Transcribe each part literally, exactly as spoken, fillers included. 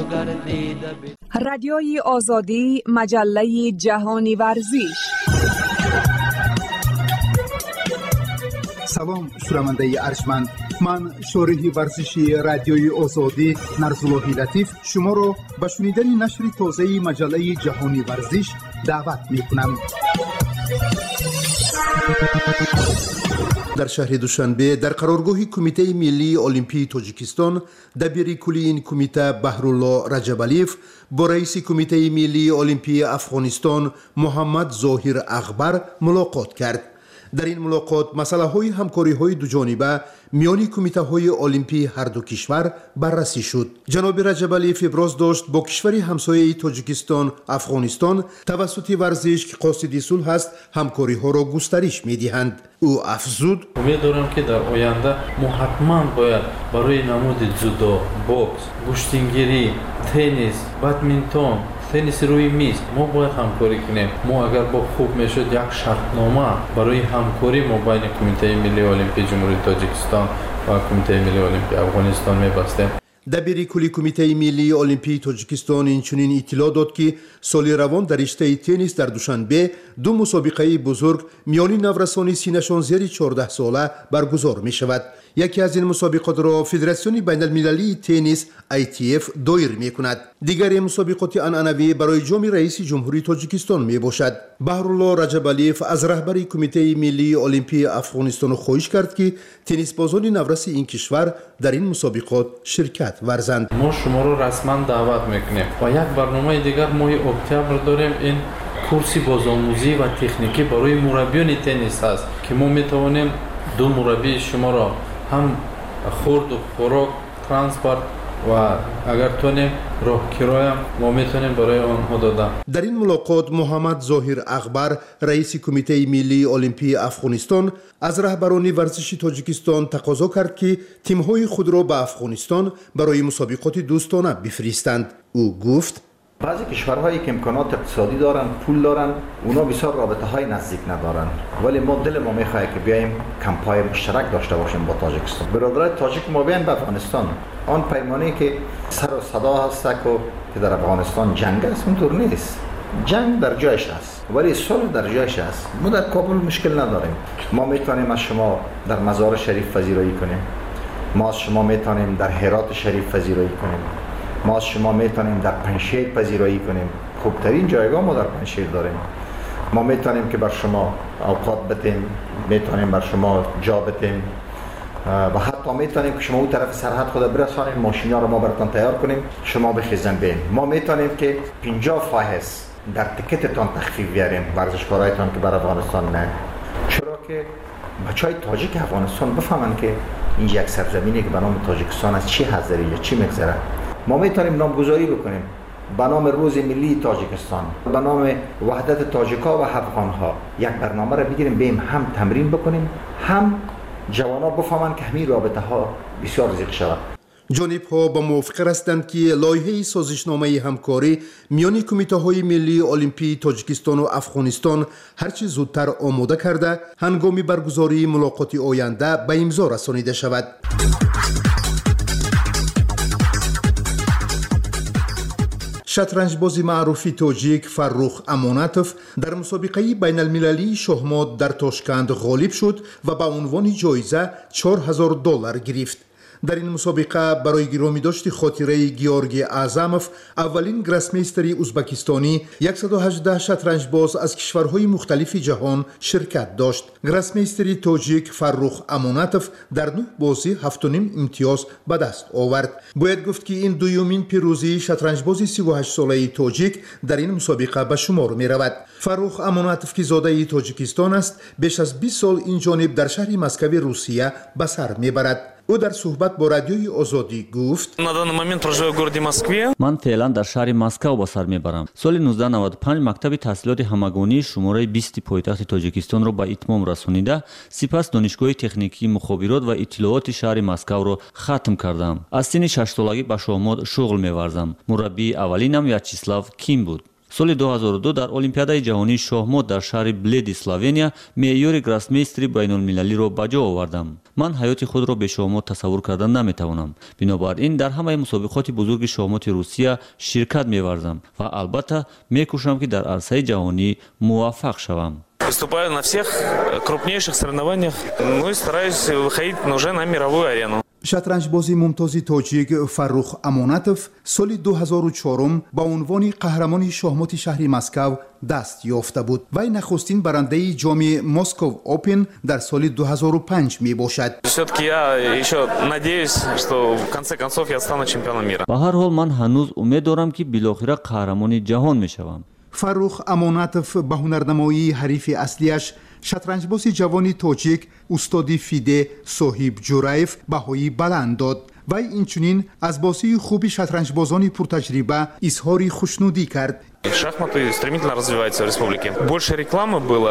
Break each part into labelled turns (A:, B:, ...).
A: رادیوی آزادی، مجله جهانی ورزش.
B: سلام شنونده ارجمند، من شارح ورزشی رادیوی آزادی نرزاللهی لطیف شما را به شنیدن نشر تازه مجله جهانی ورزش دعوت می‌کنم. در شهر دوشنبه در قرارگاه کمیته ملی المپی تاجیکستان دبیر کلی این کمیته بهرالله رجبالیف با رئیس کمیته ملی المپی افغانستان محمد ظاهر اغبر ملاقات کرد. در این ملاقات مسئله های همکاری های دو جانبه میان کمیته های المپی هر دو کشور بررسی شد. جناب رجبالیف ابراز داشت با کشور همسایه تاجیکستان افغانستان توسط ورزش که قاصد صلح است همکاری ها را گسترش میدهند. او افزود:
C: امیدوارم که در آینده ما حتما باید برای نمود جودو، بوکس، گوشتنگیری، تنیس، بدمینتون، تنیس روی میز ما باید همکاری کنیم. ما اگر با خوب میشد یک شرطنامه برای همکاری ما بین کمیته ملی المپی جمهوری تاجیکستان و کمیته ملی المپی افغانستان میبستیم.
B: دبیر کلی کمیته ملی المپی تاجیکستان اینچنین اطلاع داد که سال روان در رشته تنیس در دوشنبه دو مسابقه بزرگ میان نورسان سینه‌شان زیر چهارده ساله برگزار می شود. یکی از این مسابقات را فدراسیون بین المللی تنیس آی تی اف دایر می کند. دیگر مسابقات عنعنوی برای جام رئیس جمهوری تاجیکستان می باشد. بهرالله رجبالیف از رهبر کمیته ملی المپی افغانستان خواهش کرد که تنیس بازان نورس این کشور در این مسابقات شرکت ورزند.
C: ما شما را رسما دعوت میکنیم و یک برنامه دیگر ماه اکتبر داریم. این کورسی بازآموزی و تکنیکی برای مربیان تنیس است که ما میتوانیم دو مربی شما را هم خورد و خوراک ترانسپورت و اگر تونیم راه کرایه ما میتونیم برای آنها دادم.
B: در این ملاقات محمد ظاهر اغبر رئیس کمیته ملی المپی افغانستان از رهبران ورزش تاجیکستان تقاضا کرد که تیم‌های خود را به افغانستان برای مسابقات دوستانه بفرستند. او گفت:
D: بعضی کشورهایی که امکانات اقتصادی دارن، پول دارن، اونا بسیار رابطه های نزدیک ندارن، ولی ما دل ما میخواد که بیایم کمپای مشترک داشته باشیم با تاجیکستان. برادرای تاجیک ما بیان به افغانستان. آن پیمانی که سر و صدا هست که در افغانستان جنگ است، اونطور نیست. جنگ در جایش است ولی صلح در جایش است. ما در کابل مشکل نداریم. ما میتونیم از شما در مزار شریف پذیرایی کنیم. ما از شما میتونیم در هرات شریف پذیرایی کنیم. ما از شما میتونیم در پنشیر پذیرایی کنیم. خوبترین جایگاه ما در پنشیر داریم. ما میتونیم که بر شما اوقات بتیم، میتونیم بر شما جا بتیم و حتی میتونیم که شما اون طرف سرحد خود برسانیم، ماشینا رو ما براتون تیار کنیم، شما بخیزن بین. ما میتونیم که پنجاه فاحص در تیکتتان تخفیف بیاریم ورزشکارایتان که بر افغانستان نه. چرا که بچهای تاجیک افغانستان بفهمن که این یک سرزمینی که به نام تاجیکستان از چی حاضری یا چی میگذره. ما میتونیم نامگذاری بکنیم به نام روز ملی تاجیکستان، به نام وحدت تاجیکا و افغانها. یک برنامه را بگیریم بیم هم تمرین بکنیم، هم جوانا بفهمن که همین رابطه ها بسیار زیاد شود.
B: جانب ها با موافقه هستند که لایحه سازشنامه همکاری میان کمیته های ملی المپی تاجیکستان و افغانستان هرچه زودتر آماده کرده هنگام برگزاری ملاقات آینده به امضا رسانیده شود. شطرنجباز معروف تاجیک فرخ امانتوف در مسابقه بین المللی شاهمات در تاشکند غالب شد و به عنوان جایزه چهار هزار دلار گرفت. در این مسابقه برای گرامی داشت خاطره گیورگی اعظموف اولین گراسمیستری ازبکستانی صد و هجده شطرنجباز از کشورهای مختلف جهان شرکت داشت. گراسمیستری تاجیک فرخ امانتوف در نه بازی هفت و نیم امتیاز به دست آورد. باید گفت که این دومین پیروزی شطرنجباز سی و هشت ساله تاجیک در این مسابقه به شمار می رود. فرخ امانتوف که زاده تاجیکستان است بیش از بیست سال این جانب در شهر مسکو روسیه به سر می برد. او در صحبت با رادیوی آزادی گفت:
E: من فعلا در شهر مسکو به سر میبرم. سال نوزده نود و پنج مکتب تحصیلات همگانی شماره بیست پایتخت تاجیکستان را به اتمام رسانیده، سپس دانشگاه تکنیکی مخابرات و اطلاعات شهر مسکو را ختم کردم. از سن شش سالگی به شاهمات شغل می‌ورزم. مربی اولینم ویاچسلاو کیم بود. соли ду ҳазору ду дар олимпиадаи ҷаҳонии шоҳмод дар шаҳри бледи словения меъёри гроссмейстри байнулмилалиро ба ҷо овардам. ман ҳаёти худро бе шоҳмод тасаввур карда наметавонам. бинобар ин дар ҳамаи мусобиқоти бузурги шоҳмоти русия ширкат меварзам ва албатта мекӯшам ки дар арсаи ҷаҳонӣ муваффақ шавам.
F: Выступаю на всех крупнейших соревнованиях, ну и стараюсь выходить уже на мировую арену.
B: шатранҷбози мумтози тоҷик Фаррух Амонатов соли ду ҳазору чорум ба унвони қаҳрамони шоҳмоти шаҳри Москав даст ёфта буд. Вай нахустин барандаи ҷоми Moscow Open дар соли ду ҳазору панҷ мебошад.
F: Все-таки я еще надеюсь, что в конце концов я стану чемпионом мира.
E: ба ҳар ҳол ман ҳанӯз умед дорам ки билохира қаҳрамони ҷаҳон мешавам.
B: Фаррух Амонатов ба ҳунарнамоии ҳарифи аслияш шатранҷбози ҷавони тоҷик устоди Фиде Соҳиб Ҷураев баҳои баланд дод. Вай инчунин аз бозии хуби шатранҷбозони пуртаҷриба изҳори хушнудӣ кард.
F: Шахматы стремительно развиваются в республике. Больше рекламы было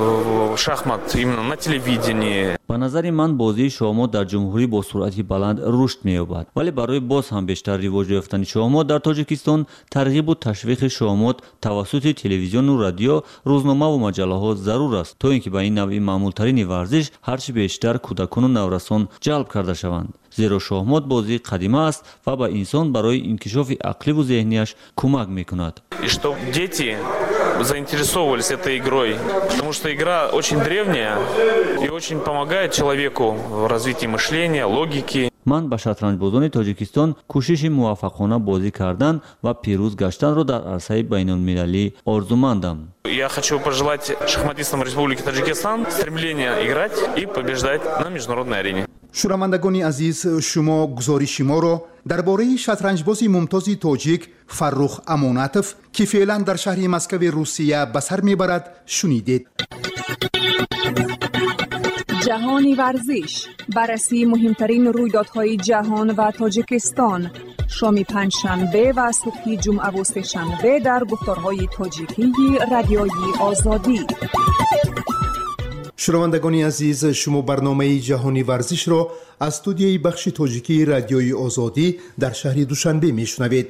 F: шахмат именно на телевидении.
E: ба назари ман бозии шоҳмот дар ҷумҳурӣ бо суръати баланд рушд меёбад. Вале барои боз ҳам бештар ривоҷ ёфтани шоҳмот дар Тоҷикистон тарғибу ташвиқи шоҳмот тавассути телевизиону радио, рӯзномаву маҷаллаҳо зарур аст, то ин ки ба ин навъи маъмултарини варзиш ҳарчи бештар кӯдакону наврасон ҷалб карда шаванд. зеро шоҳмот бозии қадима аст ва ба инсон барои инкишофи ақливу зеҳнияш кӯмак мекунад.
F: И чтоб дети заинтересовывались этой игрой, потому что игра очень древняя и очень помогает человеку в развитии мышления, логики.
E: ман ба шатранҷбозони Тоҷикистон кӯшиши муваффақона бозӣ кардан ва пирӯз гаштанро дар арсаи байнулмилалӣ орзумандам.
F: Я хочу пожелать шахматистам Республики Таджикистан стремления играть и побеждать на международной арене.
B: шунавандагони азиз, шумо гузориши моро дар бораи шатранҷбози мумтози тоҷик Фаррух Амонатов ки феълан дар шаҳри Москави Русия ба сар мебарад шунидед.
A: جهانی ورزش، بررسی مهمترین رویدادهای جهان و تاجیکستان، شام پنجشنبه و صبح جمعه و سه‌شنبه در گفتارهای تاجیکی رادیوی آزادی.
B: شنوندگان عزیز، شما برنامه جهانی ورزش را از استودیوی بخش تاجیکی رادیوی آزادی در شهر دوشنبه میشنوید.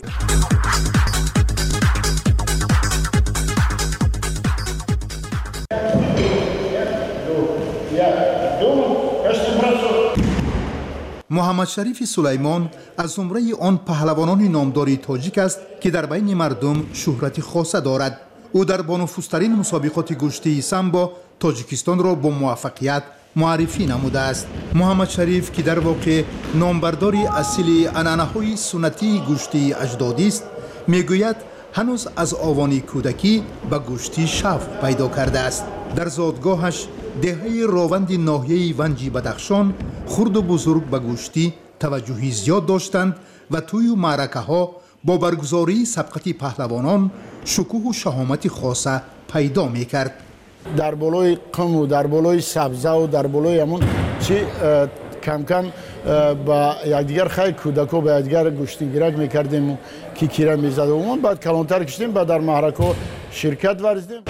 B: محمد شریف سلیمان از زمره آن پهلوانان نامدار تاجیک است که در بین مردم شهرت خاصه دارد. او در بانفوذترین مسابقات گشتی سامبو تاجیکستان را با موفقیت معرفی نموده است. محمد شریف که در واقع نامبردار اصیل عنعنه‌های سنتی گشتی اجدادی است، میگوید هنوز از آوان کودکی به گشتی شوق پیدا کرده است. در زادگاهش دهه راوند ناحیه ونجی بدخشان خرد و بزرگ به گشتی توجهی زیاد داشتند و توی معرکه ها با برگزاری سبقت پهلوانان شکوه و شهامت خاصه پیدا میکرد.
G: در بالای قم و در بالای سبزه و در بالای همون چی کم کم با یکدیگر خیلی کودکو با یکدیگر گشتیگیرک میکردیم که کیره میزد و من بعد کلانتر کشتیم بعد در محرکه شرکت ورزیدیم.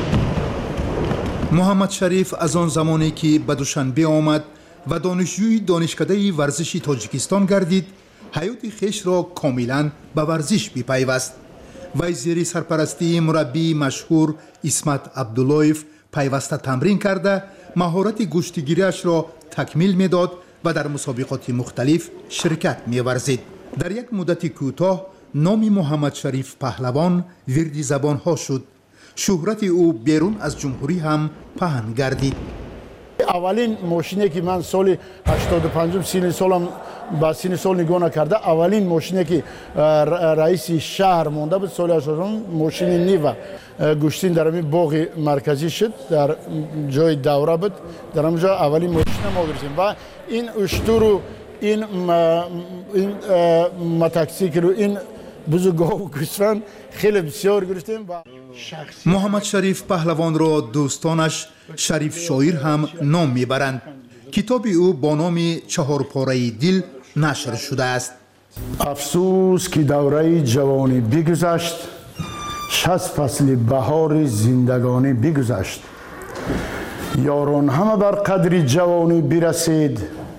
B: محمد شریف از آن زمانی که به دوشنبه آمد و دانشجوی دانشکده ورزشی تاجیکستان گردید، حیات خیش را کاملا به ورزش بپیوست. وی زیر سرپرستی مربی مشهور اسمت عبداللهیف پیوسته تمرین کرده مهارت گشتیگیریش را تکمیل میداد و در مسابقات مختلف شرکت می‌ورزید. در یک مدت کوتاه نام محمد شریف پهلوان ورد زبان‌ها شد. شهرت او بیرون از جمهوری هم پهن گردید.
G: اولین ماشینی که من سال هشتاد و پنج سین سالم با سین سال نگاه نکرده، اولین ماشینی که رئیس شهر مونده بود سال هشتاد و پنج ماشین نیو گشتین در همین باغ مرکزی شد، در جای دوره بود، در همونجا اولین ماشین ما گرفتیم و این اشتر این این متاکسیکل این بزرگاه و گوسفند خیلی بسیار گرفتیم. و
B: محمد شریف پهلوان را دوستانش شریف شاعر هم نام میبرند. کتاب او با نام چهار پاره دل نشر شده است.
G: افسوس که دوره جوانی بگذشت، شصت فصل بهار زندگانی بگذشت. یاران همه بر قدر جوانی برسید،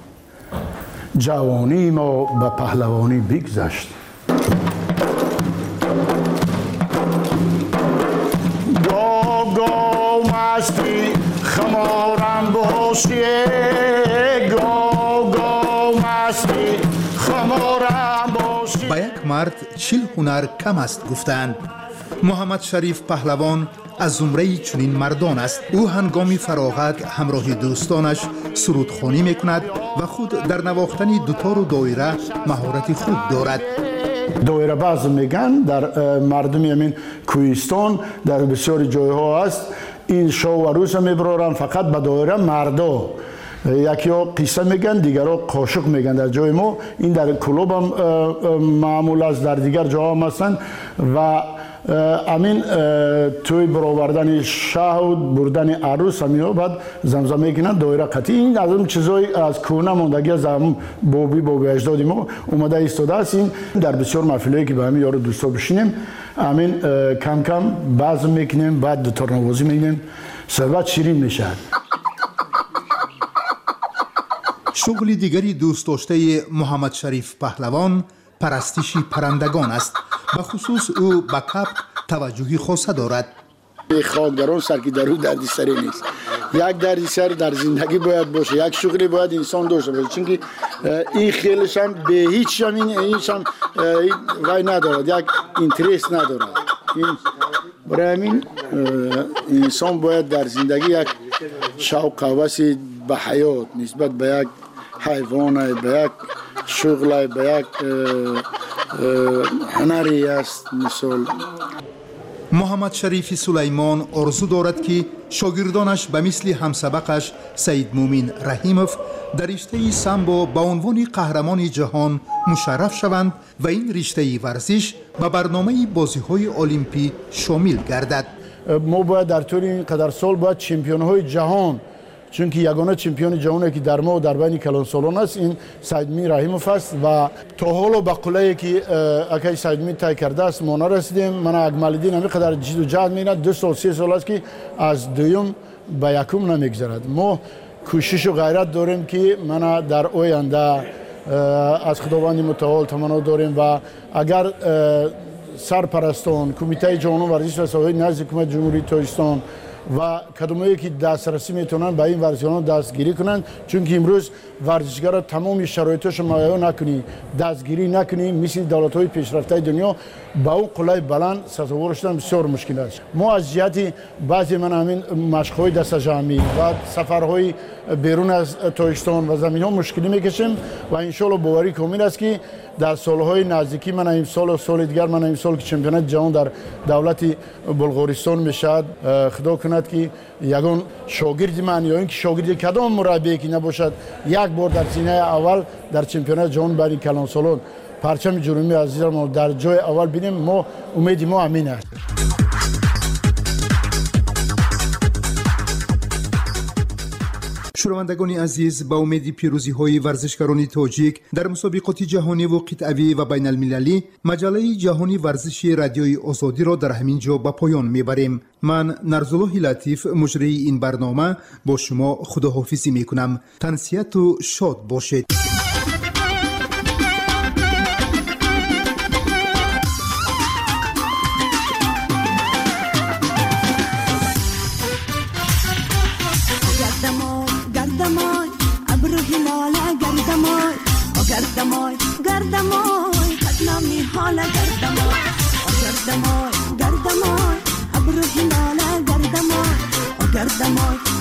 G: جوانی ما به پهلوانی بگذشت. خاموشیه گو گو مستی خمورم باشی.
B: با یک مرد چل هنر کم است گفتند. محمد شریف پهلوان از زمره چنین مردان است. او هنگام فراغت همراه دوستانش سرودخوانی میکند و خود در نواختن دوتار و دایره مهارت خوب دارد.
G: دایره باز میگن در مردمی همین کوهستان در بسیار جایها است. این شو و روز میبرارن فقط به دایره مردا. یکی ها قصه میگن دیگر ها قاشق میگن. در جای ما این در کلوب هم معمول است، در دیگر جا هم هستند و امین توی برآوردن شهود بردن عروس همیو بعد زمزمه میکنن دایره قطعی. این از اون چیزای از کهنه ماندگی از هم بابی بابی اجداد ما اومده ایستاده است. این در بسیار محفلایی که به همین یارو دوستا بشینیم امین کم کم بعض میکنیم بعد دوتار نوازی میکنیم ثروت شیرین میشه.
B: شغل دیگری دوست داشته محمد شریف پهلوان پرستش پرندگان است. به خصوص او به کبک توجهی خاصه دارد.
G: خاکداران سر که در او دردسری نیست. یک دردسر در زندگی باید باشه، یک شغلی باید انسان داشته باشه، چون که این خیلیش هم به هیچ هم این هیچ هم وای ندارد، یک اینترست ندارد. این برای همین انسان باید در زندگی یک شوق و هوس به حیات نسبت به یک حیوان، به یک شغل، به یک هنری است. مثال
B: محمد شریف سلیمان آرزو دارد که شاگردانش به مثل همسبقش سید مومن رحیموف در رشته سامبو به عنوان قهرمان جهان مشرف شوند و این رشته ورزش به برنامه بازی‌های المپی شامل گردد.
G: ما باید در طول این قدر سال باید چمپیون‌های جهان، چون که یگانه چمپیون جهانی که در ما و در بین کلانسالان است این سید مومن رحیموف است و تا حالا به قله‌ای که اکی سید مومن طی کرده است ما نرسیدیم. من اکمال‌الدین همین قدر جد و جهد می‌کند. دو سال سه سال است که از دوم به یکم نمیگذرد. ما کوشش و غیرت داریم که من در آینده از خداوند متعال تمنا داریم و اگر سرپرستان کمیته جهانی ورزش و سازمان نزد حکومت جمهوری تاجیکستان و کدومایی که دسترسی میتونن به این ورزشکاران دستگیری کنن، چون که امروز ورزشکار تمام شرایطش مهیا نکنی دستگیری نکنی مثل دولت‌های پیشرفته دنیا با اون قله بلند سازوار شدن بسیار مشکل است. ما از جهت بعضی من همین مشق‌های دست جمعی و سفرهای بیرون از تاجیکستان و زمین‌ها مشکلی میکشیم و ان شاء الله باوری کامل است که در سالهای نزدیکی من این سال و سال دیگر من این سال که چمپیونات جهان در دولت بلغارستان میشد خدا کند که یگان شاگرد من یا اینکه شاگرد کدام مربی که نباشد یک بار در سینه اول در چمپیونات جهان بین کلانسالان پرچم جرمی عزیز ما در جای اول بینیم. ما امید ما امین است.
B: شنوندگان عزیز، با امید پیروزی های ورزشکاران تاجیک در مسابقات جهانی و قطعی و بین المللی مجله جهانی ورزشی رادیوی آزادی را در همین جا به پایان میبریم. من نرزالله لطیف مجری این برنامه با شما خداحافظی میکنم. تنسیت و شاد باشید.
H: گردمای گردمای قدنامی حالا گردمای گردمای گردمای ابرو هلاله گردمای گردمای